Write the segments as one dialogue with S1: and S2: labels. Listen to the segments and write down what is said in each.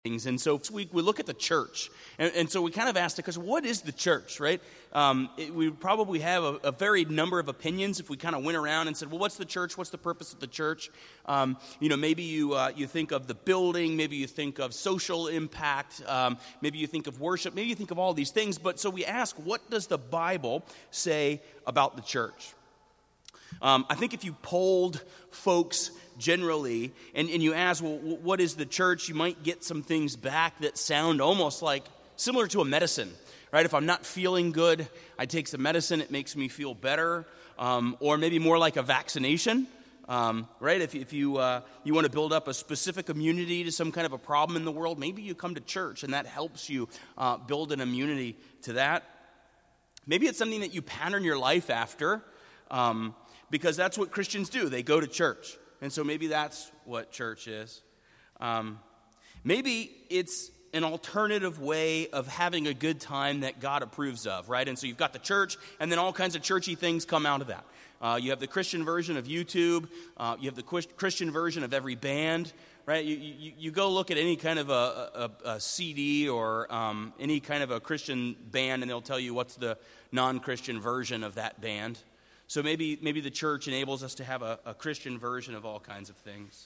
S1: things. And so this week we look at the church. And so we kind of asked the question, what is the church, right? We would probably have a varied number of opinions if we kind of went around and said, well, what's the church? What's the purpose of the church? Maybe you think of the building. Maybe you think of social impact. Maybe you think of worship. Maybe you think of all these things. But so we ask, what does the Bible say about the church? I think if you polled folks generally, and you ask, well, what is the church? You might get some things back that sound almost like similar to a medicine, right? If I'm not feeling good, I take some medicine, it makes me feel better, or maybe more like a vaccination, right? If you want to build up a specific immunity to some kind of a problem in the world, maybe you come to church, and that helps you build an immunity to that. Maybe it's something that you pattern your life after, because that's what Christians do. They go to church. And so maybe that's what church is. Maybe it's an alternative way of having a good time that God approves of, right? And so you've got the church, and then all kinds of churchy things come out of that. You have the Christian version of YouTube. You have the Christian version of every band, right? You go look at any kind of a CD or any kind of a Christian band, and they'll tell you what's the non-Christian version of that band. So maybe the church enables us to have a Christian version of all kinds of things.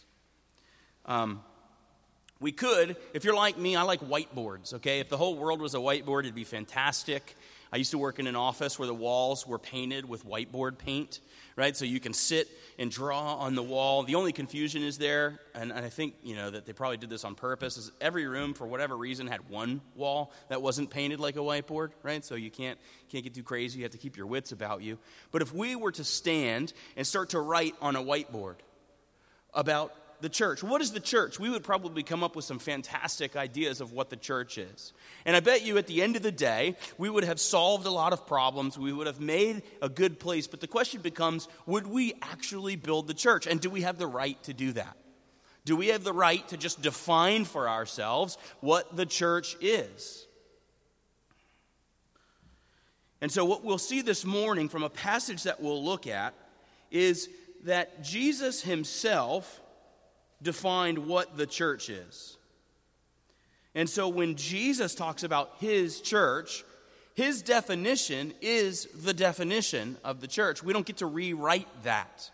S1: We could, if you're like me, I like whiteboards, okay? If the whole world was a whiteboard, it'd be fantastic. I used to work in an office where the walls were painted with whiteboard paint, right? So you can sit and draw on the wall. The only confusion is there, and I think, that they probably did this on purpose, is every room, for whatever reason, had one wall that wasn't painted like a whiteboard, right? So you can't get too crazy. You have to keep your wits about you. But if we were to stand and start to write on a whiteboard about the church, what is the church? We would probably come up with some fantastic ideas of what the church is. And I bet you at the end of the day, we would have solved a lot of problems. We would have made a good place. But the question becomes, would we actually build the church? And do we have the right to do that? Do we have the right to just define for ourselves what the church is? And so what we'll see this morning from a passage that we'll look at is that Jesus himself defined what the church is. And so when Jesus talks about his church, his definition is the definition of the church. We don't get to rewrite that.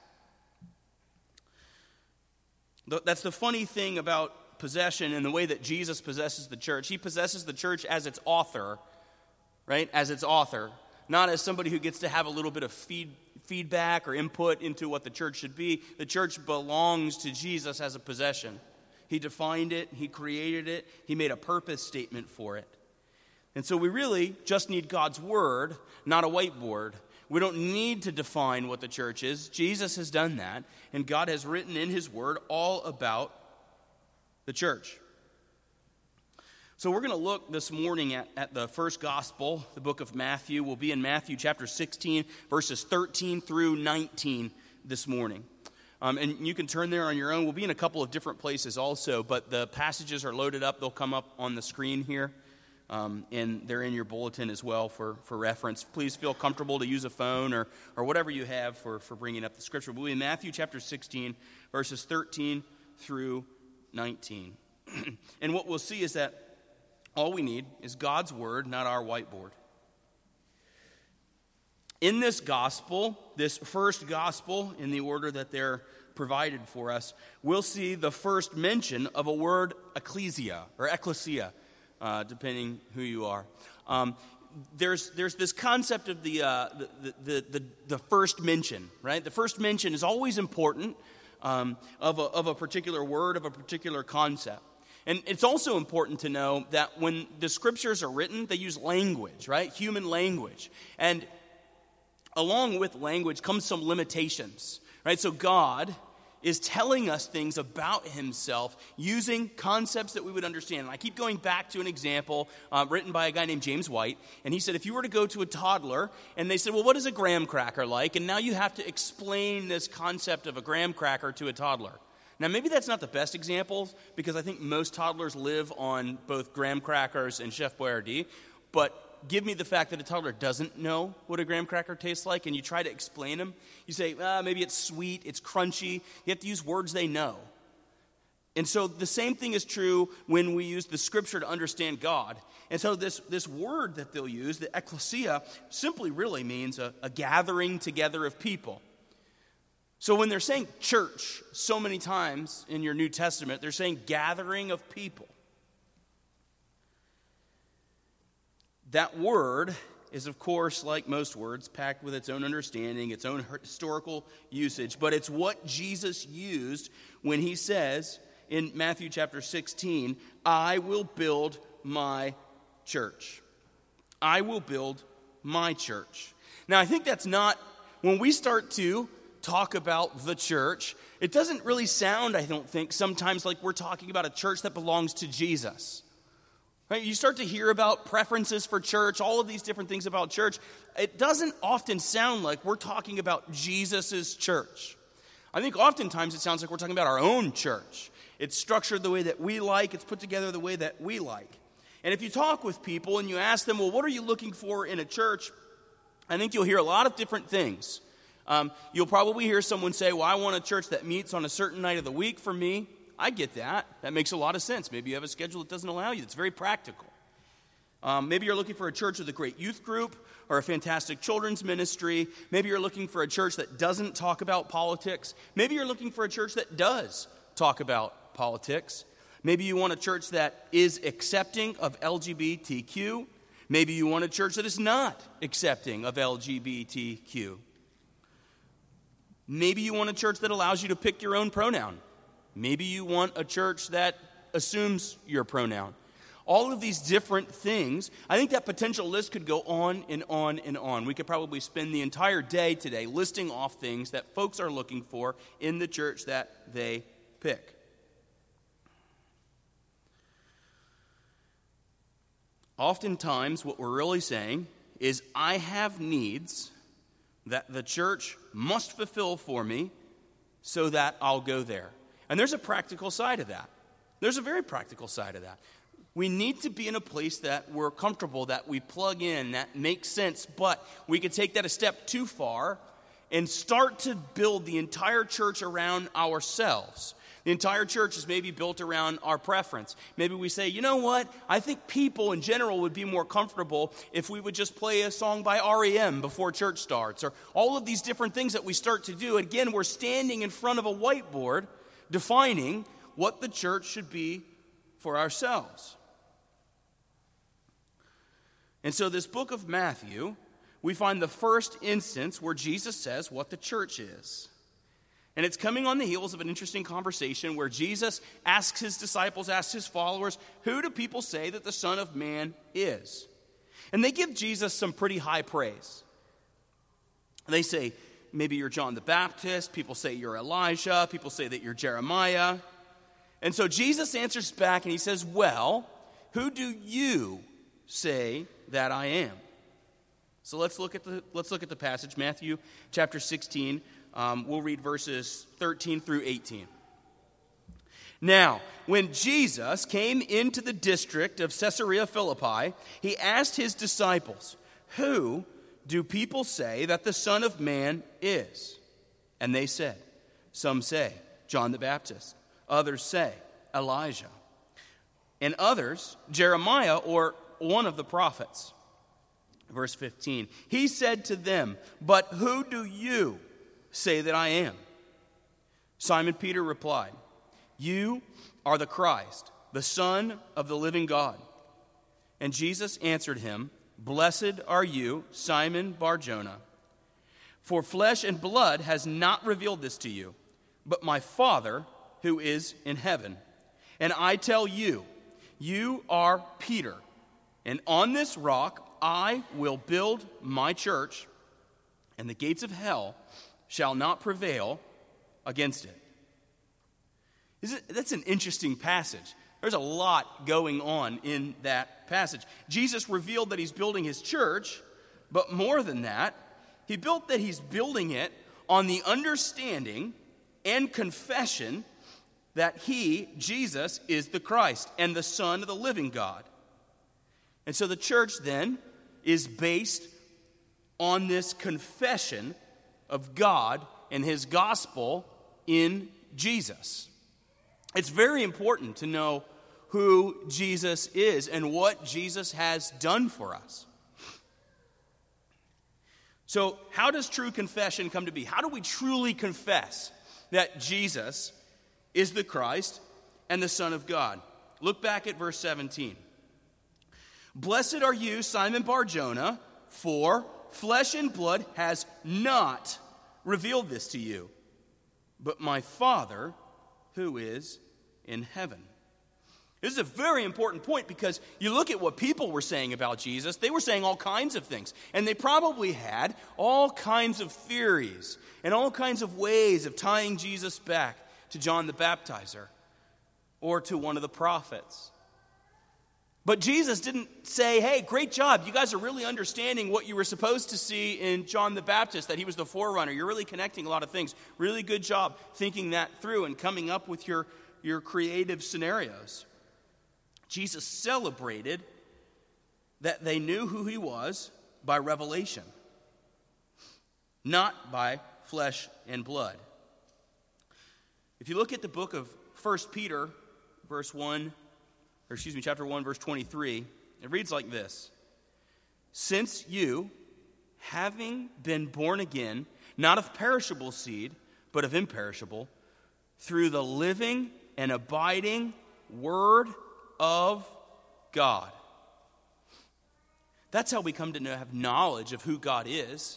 S1: That's the funny thing about possession and the way that Jesus possesses the church. He possesses the church as its author, right? As its author, not as somebody who gets to have a little bit of feedback or input into what the church should be. The church belongs to Jesus as a possession. He defined it. He created it. He made a purpose statement for it. And so we really just need God's word, not a whiteboard. We don't need to define what the church is. Jesus has done that, and God has written in his word all about the church. So we're going to look this morning at the first gospel, the book of Matthew. We'll be in Matthew chapter 16, verses 13 through 19 this morning. And you can turn there on your own. We'll be in a couple of different places also, but the passages are loaded up. They'll come up on the screen here, and they're in your bulletin as well for reference. Please feel comfortable to use a phone or whatever you have for bringing up the scripture. We'll be in Matthew chapter 16, verses 13 through 19. And what we'll see is that all we need is God's word, not our whiteboard. In this gospel, this first gospel, in the order that they're provided for us, we'll see the first mention of a word, ecclesia, or ecclesia, depending who you are. There's this concept of the first mention, right? The first mention is always important of a particular word, of a particular concept. And it's also important to know that when the scriptures are written, they use language, right? Human language. And along with language comes some limitations, right? So God is telling us things about himself using concepts that we would understand. And I keep going back to an example written by a guy named James White. And he said, if you were to go to a toddler and they said, well, what is a graham cracker like? And now you have to explain this concept of a graham cracker to a toddler. Now, maybe that's not the best example because I think most toddlers live on both graham crackers and Chef Boyardee. But give me the fact that a toddler doesn't know what a graham cracker tastes like, and you try to explain them. You say, maybe it's sweet, it's crunchy. You have to use words they know. And so the same thing is true when we use the scripture to understand God. And so this word that they'll use, the ecclesia, simply really means a gathering together of people. So when they're saying church so many times in your New Testament, they're saying gathering of people. That word is, of course, like most words, packed with its own understanding, its own historical usage. But it's what Jesus used when he says in Matthew chapter 16, I will build my church. I will build my church. Now, I think that's not, when we start to talk about the church, it doesn't really sound, I don't think, sometimes like we're talking about a church that belongs to Jesus. Right? You start to hear about preferences for church, all of these different things about church. It doesn't often sound like we're talking about Jesus' church. I think oftentimes it sounds like we're talking about our own church. It's structured the way that we like. It's put together the way that we like. And if you talk with people and you ask them, well, what are you looking for in a church? I think you'll hear a lot of different things. You'll probably hear someone say, well, I want a church that meets on a certain night of the week for me. I get that. That makes a lot of sense. Maybe you have a schedule that doesn't allow you. It's very practical. Maybe you're looking for a church with a great youth group or a fantastic children's ministry. Maybe you're looking for a church that doesn't talk about politics. Maybe you're looking for a church that does talk about politics. Maybe you want a church that is accepting of LGBTQ. Maybe you want a church that is not accepting of LGBTQ. Maybe you want a church that allows you to pick your own pronoun. Maybe you want a church that assumes your pronoun. All of these different things, I think that potential list could go on and on and on. We could probably spend the entire day today listing off things that folks are looking for in the church that they pick. Oftentimes, what we're really saying is, I have needs that the church must fulfill for me so that I'll go there. And there's a practical side of that. There's a very practical side of that. We need to be in a place that we're comfortable, that we plug in, that makes sense, but we could take that a step too far and start to build the entire church around ourselves. The entire church is maybe built around our preference. Maybe we say, you know what? I think people in general would be more comfortable if we would just play a song by R.E.M. before church starts. Or all of these different things that we start to do. Again, we're standing in front of a whiteboard defining what the church should be for ourselves. And so this book of Matthew, we find the first instance where Jesus says what the church is. And it's coming on the heels of an interesting conversation where Jesus asks his disciples, asks his followers, who do people say that the Son of Man is? And they give Jesus some pretty high praise. They say, maybe you're John the Baptist. People say you're Elijah. People say that you're Jeremiah. And so Jesus answers back and he says, well, who do you say that I am? So let's look at the passage, Matthew chapter 16. We'll read verses 13 through 18. Now, when Jesus came into the district of Caesarea Philippi, he asked his disciples, who do people say that the Son of Man is? And they said, some say, John the Baptist. Others say, Elijah. And others, Jeremiah or one of the prophets. Verse 15, he said to them, but who do you say that I am? Simon Peter replied, you are the Christ, the Son of the living God. And Jesus answered him, blessed are you, Simon Bar-Jonah, for flesh and blood has not revealed this to you, but my Father who is in heaven. And I tell you, you are Peter, and on this rock I will build my church, and the gates of hell shall not prevail against it. That's an interesting passage. There's a lot going on in that passage. Jesus revealed that he's building his church, but more than that, he's building it on the understanding and confession that he, Jesus, is the Christ and the Son of the living God. And so the church then is based on this confession of God and his gospel in Jesus. It's very important to know who Jesus is and what Jesus has done for us. So, how does true confession come to be? How do we truly confess that Jesus is the Christ and the Son of God? Look back at verse 17. Blessed are you, Simon Bar-Jonah, for flesh and blood has not revealed this to you, but my Father who is in heaven. This is a very important point because you look at what people were saying about Jesus. They were saying all kinds of things. And they probably had all kinds of theories and all kinds of ways of tying Jesus back to John the Baptizer or to one of the prophets. But Jesus didn't say, hey, great job. You guys are really understanding what you were supposed to see in John the Baptist, that he was the forerunner. You're really connecting a lot of things. Really good job thinking that through and coming up with your creative scenarios. Jesus celebrated that they knew who he was by revelation, not by flesh and blood. If you look at the book of 1 Peter, chapter 1, verse 23, it reads like this. Since you, having been born again, not of perishable seed, but of imperishable, through the living and abiding word of God. That's how we come to have knowledge of who God is.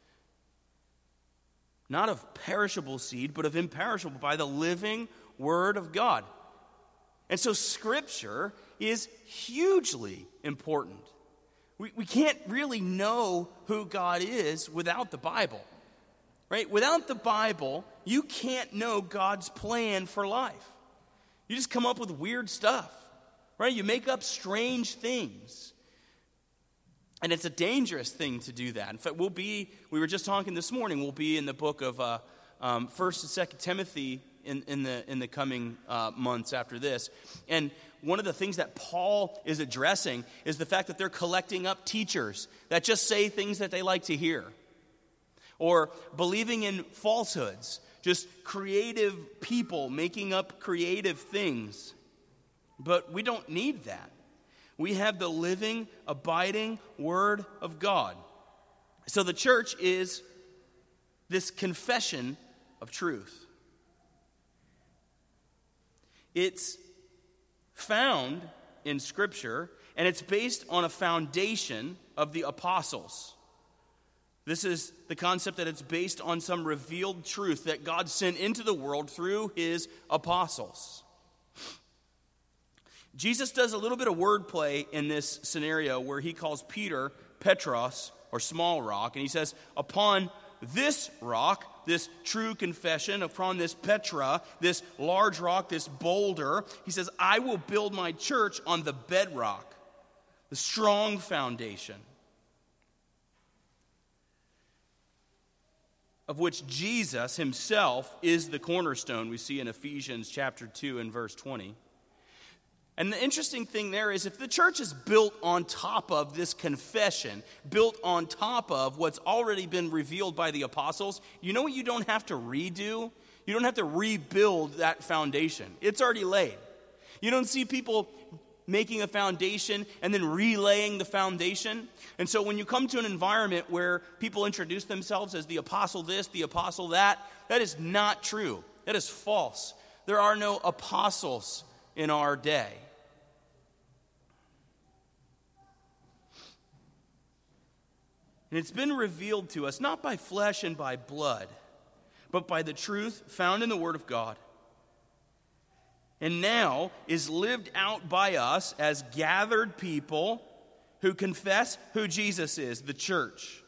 S1: Not of perishable seed, but of imperishable, by the living word of God. And so Scripture is hugely important. We can't really know who God is without the Bible. Right? Without the Bible, you can't know God's plan for life. You just come up with weird stuff. Right? You make up strange things. And it's a dangerous thing to do that. In fact, we were just talking this morning, we'll be in the book of 1 and 2 Timothy in the coming months after this. And one of the things that Paul is addressing is the fact that they're collecting up teachers that just say things that they like to hear. Or believing in falsehoods, just creative people making up creative things. But we don't need that. We have the living, abiding Word of God. So the church is this confession of truth. It's found in Scripture, and it's based on a foundation of the apostles. This is the concept that it's based on some revealed truth that God sent into the world through his apostles. Jesus does a little bit of wordplay in this scenario where he calls Peter Petros, or small rock, and he says, upon this rock, this true confession, upon this Petra, this large rock, this boulder, he says, I will build my church on the bedrock, the strong foundation, of which Jesus himself is the cornerstone, we see in Ephesians chapter 2 and verse 20. And the interesting thing there is if the church is built on top of this confession, built on top of what's already been revealed by the apostles, you know what you don't have to redo? You don't have to rebuild that foundation. It's already laid. You don't see people making a foundation and then relaying the foundation. And so when you come to an environment where people introduce themselves as the apostle this, the apostle that, that is not true. That is false. There are no apostles in our day. And it's been revealed to us not by flesh and by blood, but by the truth found in the Word of God. And now is lived out by us as gathered people who confess who Jesus is, the church.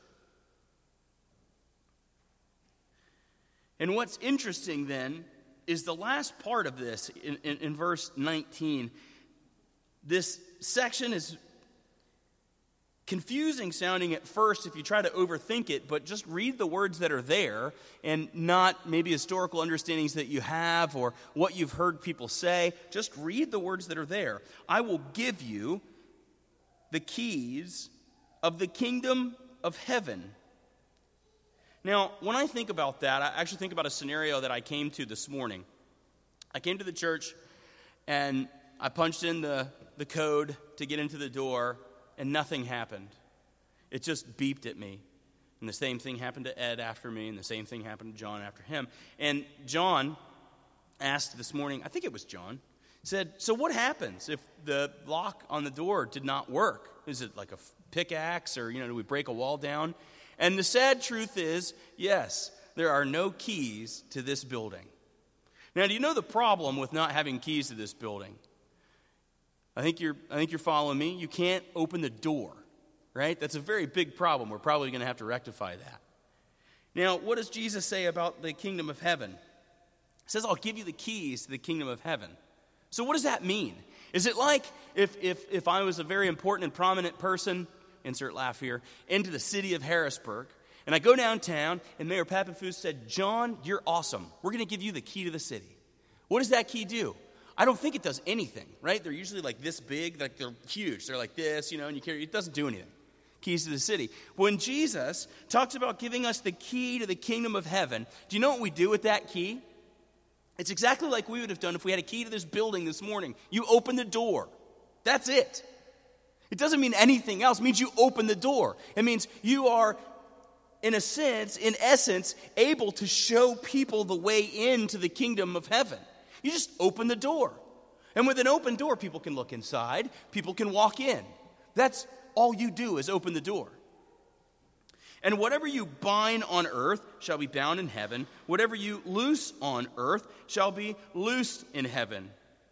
S1: And what's interesting then is the last part of this in verse 19. This section is confusing sounding at first if you try to overthink it, but just read the words that are there and not maybe historical understandings that you have or what you've heard people say. Just read the words that are there. I will give you the keys of the kingdom of heaven. Now, when I think about that, I actually think about a scenario that I came to this morning. I came to the church, and I punched in the code to get into the door, and nothing happened. It just beeped at me. And the same thing happened to Ed after me, and the same thing happened to John after him. And John asked this morning, I think it was John, said, so what happens if the lock on the door did not work? Is it like a pickaxe, or, do we break a wall down? And the sad truth is, yes, there are no keys to this building. Now, do you know the problem with not having keys to this building? I think you're following me. You can't open the door, right? That's a very big problem. We're probably going to have to rectify that. Now, what does Jesus say about the kingdom of heaven? He says, I'll give you the keys to the kingdom of heaven. So what does that mean? Is it like if I was a very important and prominent person, insert laugh here, into the city of Harrisburg, and I go downtown, and Mayor Papenfuse said, John, you're awesome. We're going to give you the key to the city. What does that key do? I don't think it does anything, right? They're usually like this big, like they're huge. They're like this, and you carry it doesn't do anything. Keys to the city. When Jesus talks about giving us the key to the kingdom of heaven, do you know what we do with that key? It's exactly like we would have done if we had a key to this building this morning. You open the door. That's it. It doesn't mean anything else. It means you open the door. It means you are, in essence, able to show people the way into the kingdom of heaven. You just open the door. And with an open door, people can look inside. People can walk in. That's all you do is open the door. And whatever you bind on earth shall be bound in heaven. Whatever you loose on earth shall be loosed in heaven.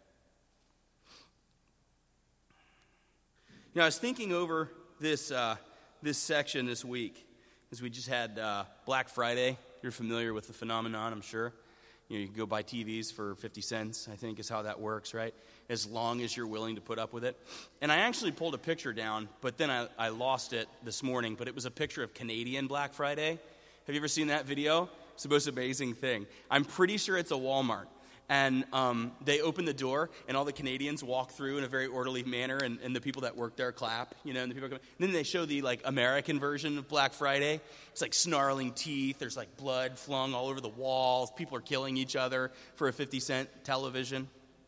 S1: I was thinking over this section this week, as we just had Black Friday. You're familiar with the phenomenon, I'm sure. You can go buy TVs for 50 cents, I think is how that works, right? As long as you're willing to put up with it. And I actually pulled a picture down, but then I lost it this morning. But it was a picture of Canadian Black Friday. Have you ever seen that video? It's the most amazing thing. I'm pretty sure it's a Walmart. And they open the door, and all the Canadians walk through in a very orderly manner, and the people that work there clap, and the people come. And then they show the American version of Black Friday. It's like snarling teeth. There's blood flung all over the walls. People are killing each other for a 50-cent television.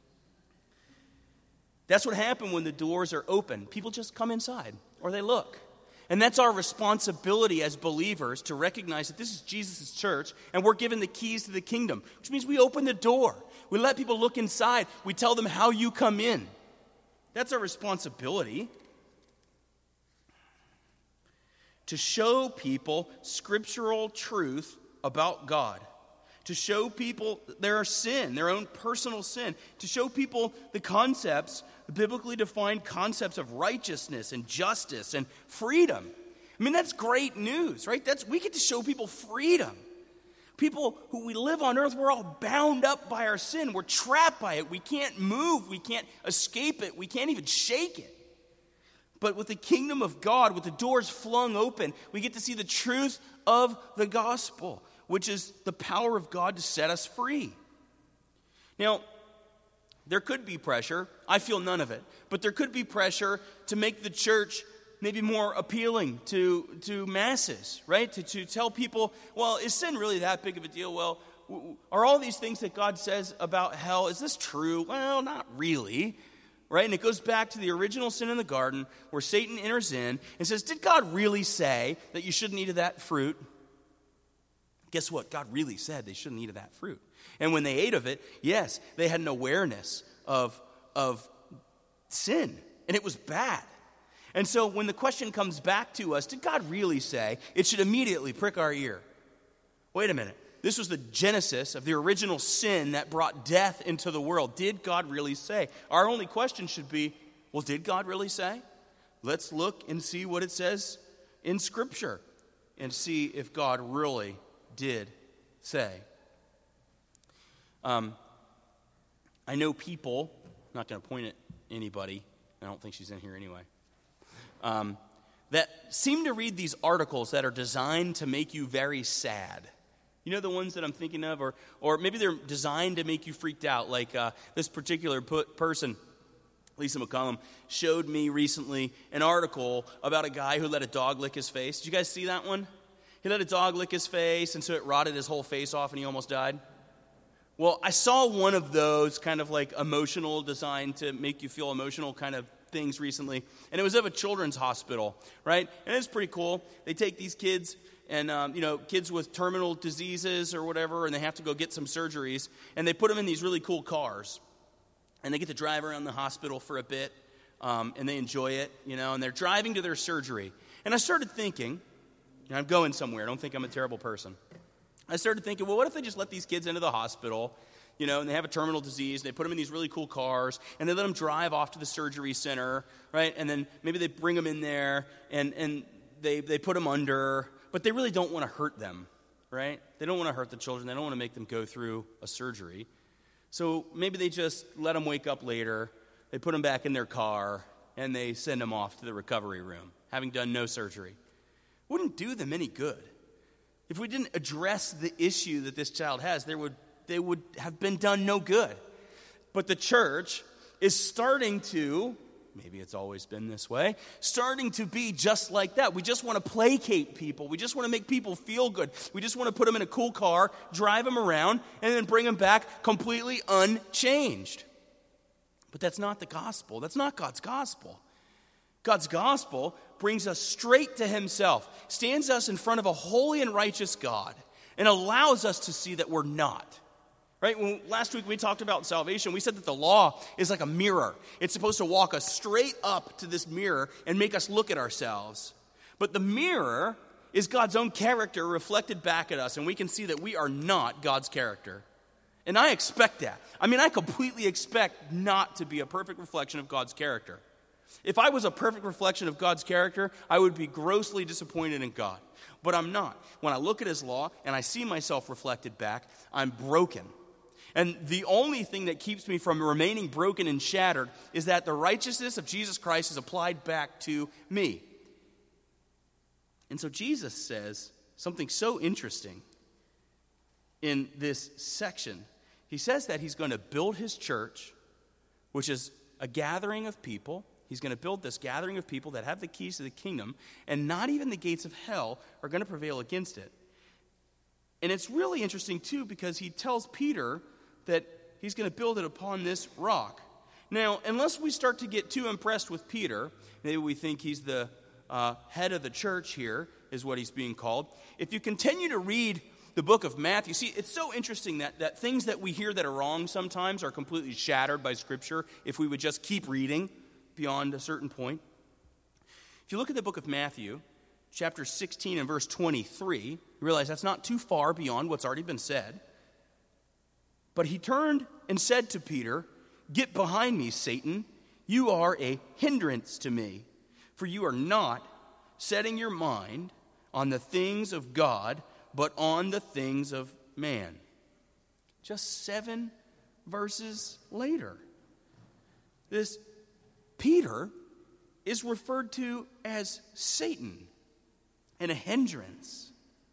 S1: That's what happened when the doors are open. People just come inside, or they look. And that's our responsibility as believers, to recognize that this is Jesus' church, and we're given the keys to the kingdom, which means we open the door. We let people look inside. We tell them how you come in. That's our responsibility. To show people scriptural truth about God. To show people their sin, their own personal sin. To show people the concepts, the biblically defined concepts of righteousness and justice and freedom. I mean, that's great news, right? We get to show people freedom. People who we live on earth, we're all bound up by our sin. We're trapped by it. We can't move. We can't escape it. We can't even shake it. But with the kingdom of God, with the doors flung open, we get to see the truth of the gospel, which is the power of God to set us free. Now, there could be pressure. I feel none of it. But there could be pressure to make the church maybe more appealing to masses, right? To tell people, well, is sin really that big of a deal? Well, are all these things that God says about hell, is this true? Well, not really, right? And it goes back to the original sin in the garden where Satan enters in and says, did God really say that you shouldn't eat of that fruit? Guess what? God really said they shouldn't eat of that fruit. And when they ate of it, yes, they had an awareness of sin, and it was bad. And so when the question comes back to us, did God really say, it should immediately prick our ear. Wait a minute. This was the genesis of the original sin that brought death into the world. Did God really say? Our only question should be, well, did God really say? Let's look and see what it says in Scripture and see if God really did say. I know people, I'm not going to point at anybody, I don't think she's in here anyway, that seem to read these articles that are designed to make you very sad. You know the ones that I'm thinking of? Or maybe they're designed to make you freaked out. Like this particular person, Lisa McCollum, showed me recently an article about a guy who let a dog lick his face. Did you guys see that one? He let a dog lick his face, and so it rotted his whole face off, and he almost died. Well, I saw one of those kind of like emotional, designed to make you feel emotional kind of things recently, and it was of a children's hospital, right? And it's pretty cool. They take these kids and, kids with terminal diseases or whatever, and they have to go get some surgeries, and they put them in these really cool cars, and they get to drive around the hospital for a bit, and they enjoy it, and they're driving to their surgery. And I started thinking, I'm going somewhere, don't think I'm a terrible person. I started thinking, well, what if they just let these kids into the hospital, and they have a terminal disease, and they put them in these really cool cars, and they let them drive off to the surgery center, right? And then maybe they bring them in there, and they put them under, but they really don't want to hurt them, right? They don't want to hurt the children. They don't want to make them go through a surgery. So maybe they just let them wake up later, they put them back in their car, and they send them off to the recovery room, having done no surgery. Wouldn't do them any good. If we didn't address the issue that this child has, they would have been done no good. But the church is starting to, maybe it's always been this way, starting to be just like that. We just want to placate people. We just want to make people feel good. We just want to put them in a cool car, drive them around, and then bring them back completely unchanged. But that's not the gospel. That's not God's gospel. God's gospel brings us straight to himself, stands us in front of a holy and righteous God, and allows us to see that we're not. Right? Last week we talked about salvation. We said that the law is like a mirror. It's supposed to walk us straight up to this mirror and make us look at ourselves. But the mirror is God's own character reflected back at us, and we can see that we are not God's character. And I expect that. I completely expect not to be a perfect reflection of God's character. If I was a perfect reflection of God's character, I would be grossly disappointed in God. But I'm not. When I look at his law and I see myself reflected back, I'm broken. And the only thing that keeps me from remaining broken and shattered is that the righteousness of Jesus Christ is applied back to me. And so Jesus says something so interesting in this section. He says that he's going to build his church, which is a gathering of people. He's going to build this gathering of people that have the keys to the kingdom, and not even the gates of hell are going to prevail against it. And it's really interesting, too, because he tells Peter that he's going to build it upon this rock. Now, unless we start to get too impressed with Peter, maybe we think he's the head of the church here, is what he's being called. If you continue to read the book of Matthew, see, it's so interesting that things that we hear that are wrong sometimes are completely shattered by Scripture if we would just keep reading beyond a certain point. If you look at the book of Matthew, chapter 16 and verse 23, you realize that's not too far beyond what's already been said. But he turned and said to Peter, "Get behind me, Satan. You are a hindrance to me, for you are not setting your mind on the things of God, but on the things of man." Just 7 verses later, this Peter is referred to as Satan and a hindrance.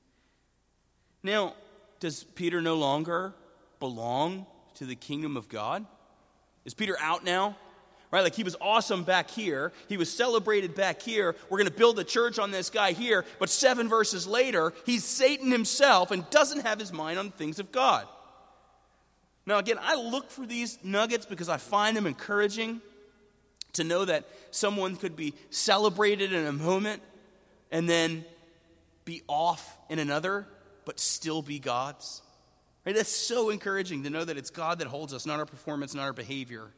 S1: Now, does Peter no longer belong to the kingdom of God? Is Peter out now? Right, like he was awesome back here. He was celebrated back here. We're going to build a church on this guy here. But 7 verses later, he's Satan himself and doesn't have his mind on things of God. Now, again, I look for these nuggets because I find them encouraging to know that someone could be celebrated in a moment and then be off in another, but still be God's. Right? That's so encouraging to know that it's God that holds us, not our performance, not our behavior.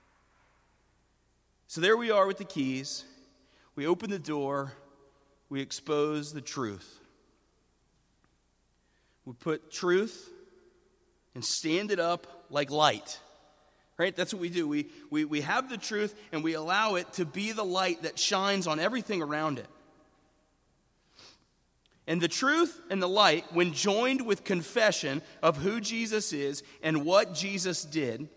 S1: So there we are with the keys. We open the door. We expose the truth. We put truth and stand it up like light. Right? That's what we do. We have the truth and we allow it to be the light that shines on everything around it. And the truth and the light, when joined with confession of who Jesus is and what Jesus did,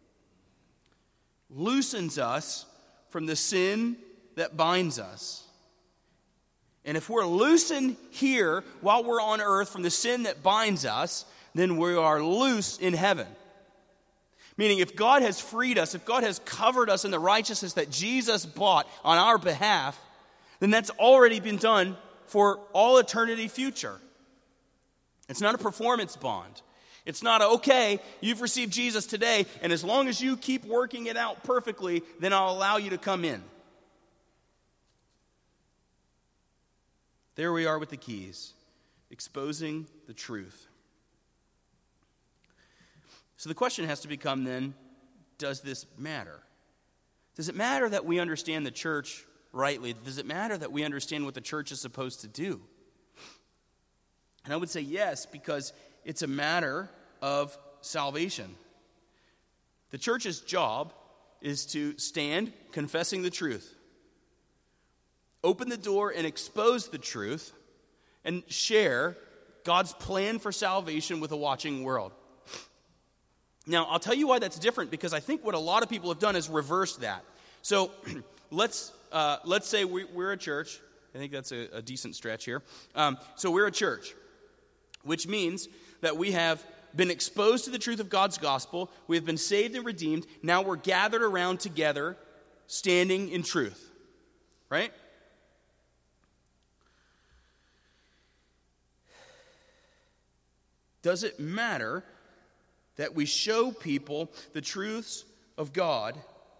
S1: loosens us from the sin that binds us. And if we're loosened here while we're on earth from the sin that binds us, then we are loose in heaven. Meaning if God has freed us, if God has covered us in the righteousness that Jesus bought on our behalf, then that's already been done for all eternity future. It's not a performance bond. It's not okay, you've received Jesus today, and as long as you keep working it out perfectly, then I'll allow you to come in. There we are with the keys, exposing the truth. So the question has to become then, does this matter? Does it matter that we understand the church rightly? Does it matter that we understand what the church is supposed to do? And I would say yes, because it's a matter of salvation. The church's job is to stand confessing the truth, open the door and expose the truth, and share God's plan for salvation with a watching world. Now, I'll tell you why that's different, because I think what a lot of people have done is reverse that. So let's say we're a church. I think that's a decent stretch here. So we're a church, which means that we have been exposed to the truth of God's gospel. We have been saved and redeemed. Now we're gathered around together, standing in truth. Right? Does it matter that we show people the truths of God?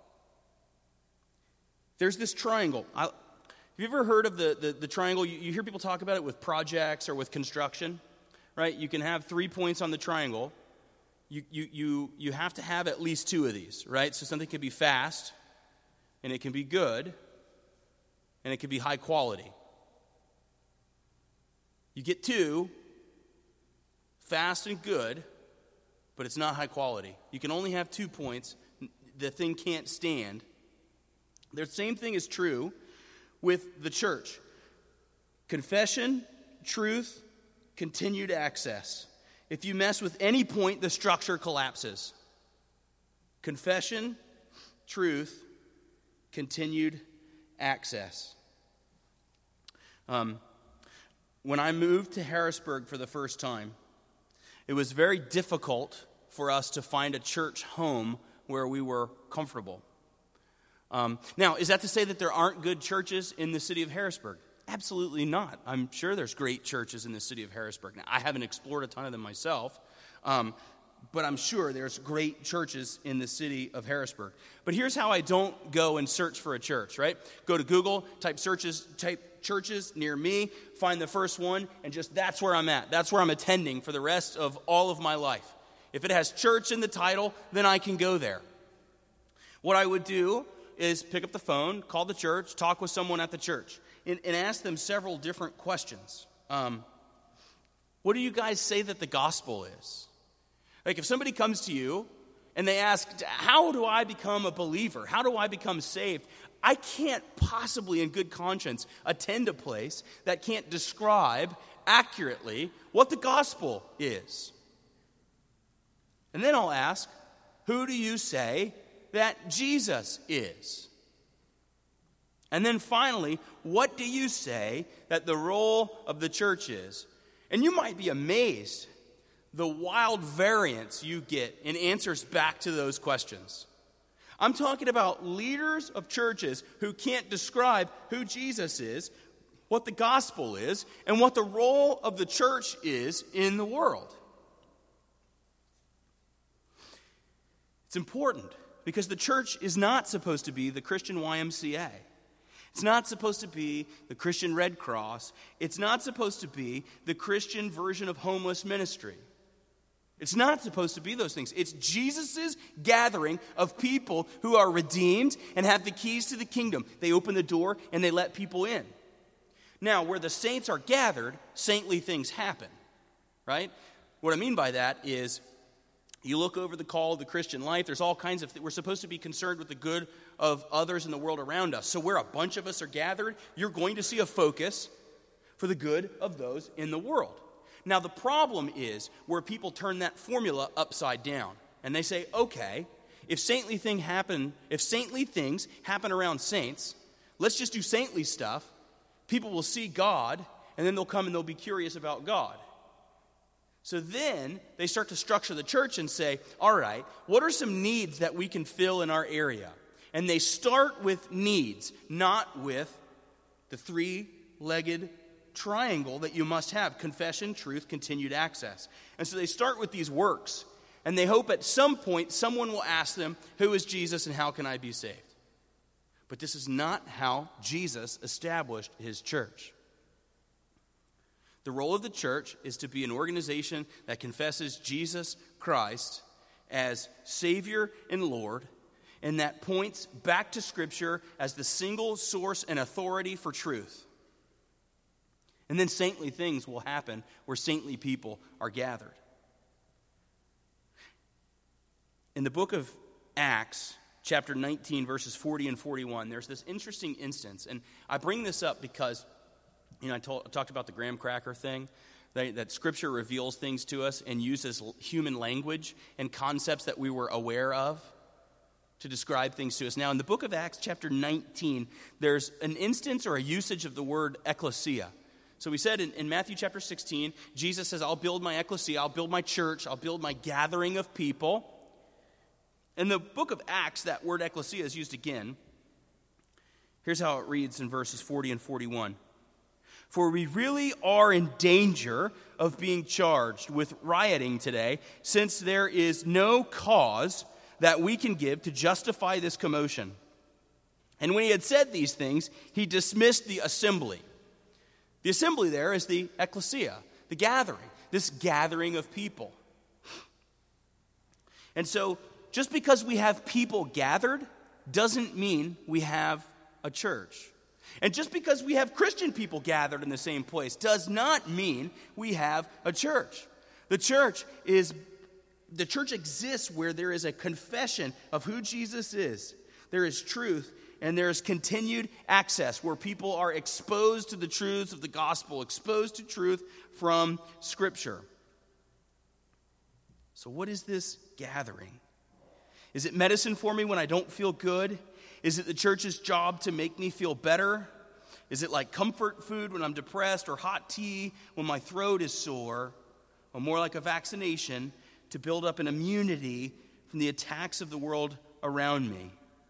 S1: There's this triangle. Have you ever heard of the triangle? You hear people talk about it with projects or with construction, right? You can have 3 points on the triangle. You have to have at least 2 of these, right? So something can be fast, and it can be good, and it can be high quality. You get 2, fast and good, but it's not high quality. You can only have 2 points. The thing can't stand. The same thing is true with the church. Confession, truth, continued access. If you mess with any point, the structure collapses. Confession, truth, continued access. When I moved to Harrisburg for the first time, it was very difficult for us to find a church home where we were comfortable. Now, is that to say that there aren't good churches in the city of Harrisburg? Absolutely not. I'm sure there's great churches in the city of Harrisburg. Now, I haven't explored a ton of them myself, but I'm sure there's great churches in the city of Harrisburg. But here's how I don't go and search for a church, right? Go to Google, type churches near me, find the first one, and just that's where I'm at. That's where I'm attending for the rest of all of my life. If it has church in the title, then I can go there. What I would do is pick up the phone, call the church, talk with someone at the church, and ask them several different questions. What do you guys say that the gospel is? Like if somebody comes to you and they ask, how do I become a believer? How do I become saved? I can't possibly in good conscience attend a place that can't describe accurately what the gospel is. And then I'll ask, who do you say that Jesus is? And then finally, what do you say that the role of the church is? And you might be amazed the wild variance you get in answers back to those questions. I'm talking about leaders of churches who can't describe who Jesus is, what the gospel is, and what the role of the church is in the world. It's important because the church is not supposed to be the Christian YMCA. It's not supposed to be the Christian Red Cross. It's not supposed to be the Christian version of homeless ministry. It's not supposed to be those things. It's Jesus' gathering of people who are redeemed and have the keys to the kingdom. They open the door and they let people in. Now, where the saints are gathered, saintly things happen, right? What I mean by that is you look over the call of the Christian life, there's all kinds of we're supposed to be concerned with the good of others in the world around us. So where a bunch of us are gathered, you're going to see a focus for the good of those in the world. Now, the problem is where people turn that formula upside down. And they say, okay, if saintly things happen around saints, let's just do saintly stuff. People will see God, and then they'll come and they'll be curious about God. So then they start to structure the church and say, all right, what are some needs that we can fill in our area? And they start with needs, not with the 3-legged triangle that you must have: confession, truth, continued access. And so they start with these works, and they hope at some point someone will ask them, who is Jesus and how can I be saved? But this is not how Jesus established his church. The role of the church is to be an organization that confesses Jesus Christ as Savior and Lord, and that points back to Scripture as the single source and authority for truth. And then saintly things will happen where saintly people are gathered. In the book of Acts, chapter 19, verses 40 and 41, there's this interesting instance. And I bring this up because, I talked about the graham cracker thing, that Scripture reveals things to us and uses human language and concepts that we were aware of to describe things to us. Now, in the book of Acts, chapter 19, there's an instance or a usage of the word ecclesia. So we said in Matthew chapter 16, Jesus says, I'll build my ecclesia, I'll build my church, I'll build my gathering of people. In the book of Acts, that word ecclesia is used again. Here's how it reads in verses 40 and 41. For we really are in danger of being charged with rioting today, since there is no cause that we can give to justify this commotion. And when he had said these things, he dismissed the assembly. The assembly there is the ecclesia, the gathering, this gathering of people. And so, just because we have people gathered doesn't mean we have a church. And just because we have Christian people gathered in the same place does not mean we have a church. The church exists where there is a confession of who Jesus is. There is truth and there is continued access where people are exposed to the truths of the gospel, exposed to truth from Scripture. So what is this gathering? Is it medicine for me when I don't feel good? Is it the church's job to make me feel better? Is it like comfort food when I'm depressed, or hot tea when my throat is sore? Or more like a vaccination to build up an immunity from the attacks of the world around me?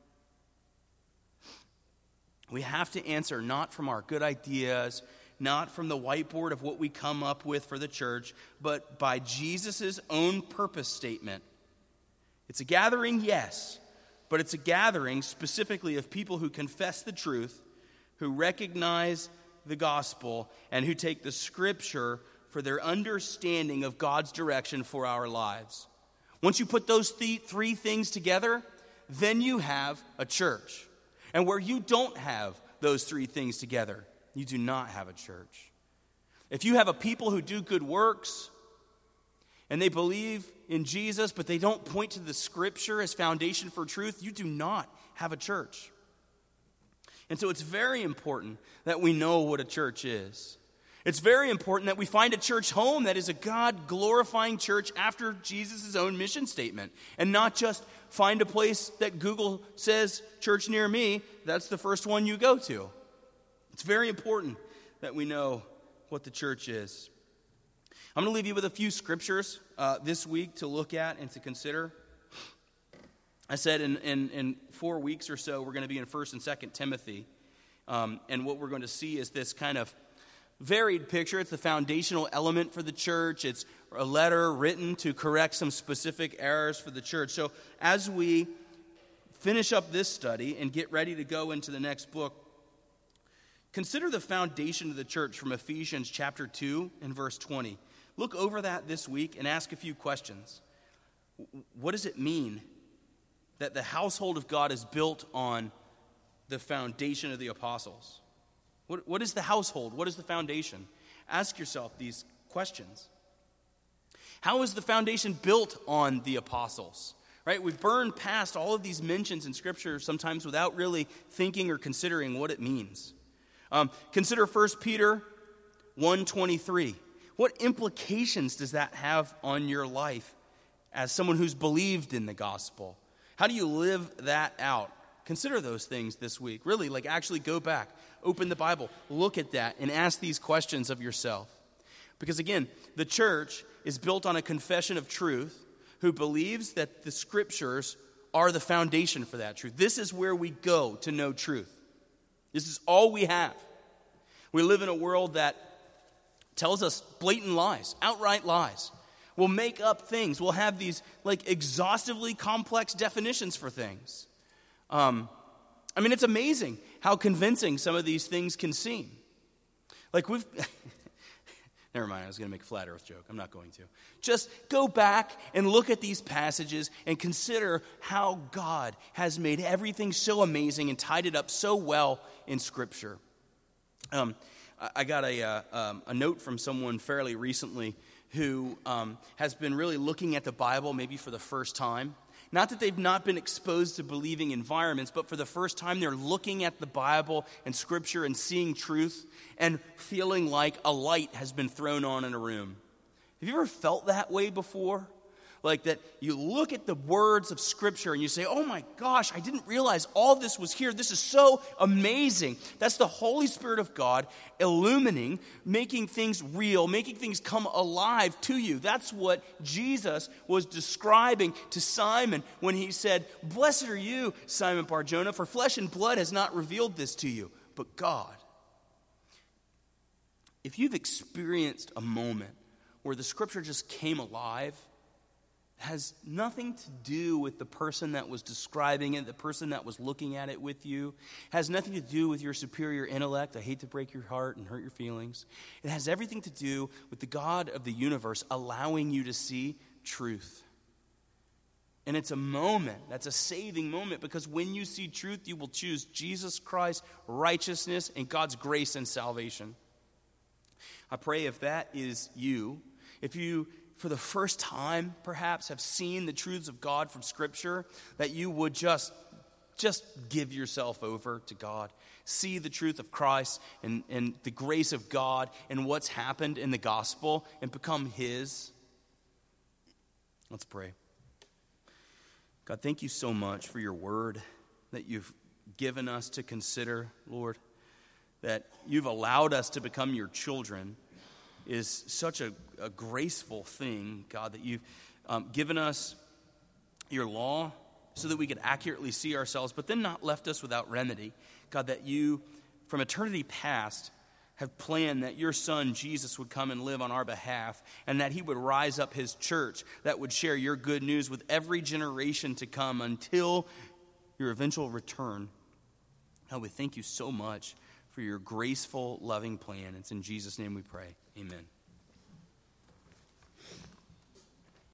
S1: We have to answer not from our good ideas, not from the whiteboard of what we come up with for the church, but by Jesus' own purpose statement. It's a gathering, yes, but it's a gathering specifically of people who confess the truth, who recognize the gospel, and who take the Scripture for their understanding of God's direction for our lives. Once you put those three things together, then you have a church. And where you don't have those three things together, you do not have a church. If you have a people who do good works, and they believe in Jesus, but they don't point to the Scripture as foundation for truth, you do not have a church. And so it's very important that we know what a church is. It's very important that we find a church home that is a God-glorifying church after Jesus' own mission statement, and not just find a place that Google says, church near me, that's the first one you go to. It's very important that we know what the church is. I'm going to leave you with a few scriptures this week to look at and to consider. I said in 4 weeks or so, we're going to be in 1 and 2 Timothy. And what we're going to see is this kind of varied picture. It's the foundational element for the church. It's a letter written to correct some specific errors for the church. So as we finish up this study and get ready to go into the next book, consider the foundation of the church from Ephesians chapter 2 and verse 20. Look over that this week and ask a few questions. What does it mean that the household of God is built on the foundation of the apostles? What is the household? What is the foundation? Ask yourself these questions. How is the foundation built on the apostles? Right? We've burned past all of these mentions in Scripture sometimes without really thinking or considering what it means. Consider 1 Peter 1:23. What implications does that have on your life as someone who's believed in the gospel? How do you live that out? Consider those things this week. Really, actually go back, open the Bible, look at that, and ask these questions of yourself. Because again, the church is built on a confession of truth who believes that the Scriptures are the foundation for that truth. This is where we go to know truth. This is all we have. We live in a world that tells us blatant lies, outright lies. We'll make up things. We'll have these like exhaustively complex definitions for things. It's amazing how convincing some of these things can seem. Like we've... Never mind, I was going to make a flat earth joke. I'm not going to. Just go back and look at these passages and consider how God has made everything so amazing and tied it up so well in Scripture. I got a note from someone fairly recently who has been really looking at the Bible maybe for the first time. Not that they've not been exposed to believing environments, but for the first time they're looking at the Bible and Scripture and seeing truth and feeling like a light has been thrown on in a room. Have you ever felt that way before? Like that you look at the words of Scripture and you say, oh my gosh, I didn't realize all this was here. This is so amazing. That's the Holy Spirit of God illumining, making things real, making things come alive to you. That's what Jesus was describing to Simon when he said, blessed are you, Simon Bar-Jonah, for flesh and blood has not revealed this to you, but God. If you've experienced a moment where the Scripture just came alive, has nothing to do with the person that was describing it, the person that was looking at it with you. Has nothing to do with your superior intellect. I hate to break your heart and hurt your feelings. It has everything to do with the God of the universe allowing you to see truth. And it's a moment, that's a saving moment, because when you see truth, you will choose Jesus Christ, righteousness, and God's grace and salvation. I pray if that is you, if you for the first time, perhaps, have seen the truths of God from Scripture, that you would just give yourself over to God. See the truth of Christ and the grace of God and what's happened in the gospel and become His. Let's pray. God, thank you so much for your word that you've given us to consider, Lord, that you've allowed us to become your children is such a graceful thing, God, that you've given us your law so that we could accurately see ourselves, but then not left us without remedy. God, that you, from eternity past, have planned that your Son, Jesus, would come and live on our behalf, and that he would rise up his church that would share your good news with every generation to come until your eventual return. God, we thank you so much for your graceful, loving plan. It's in Jesus' name we pray. Amen.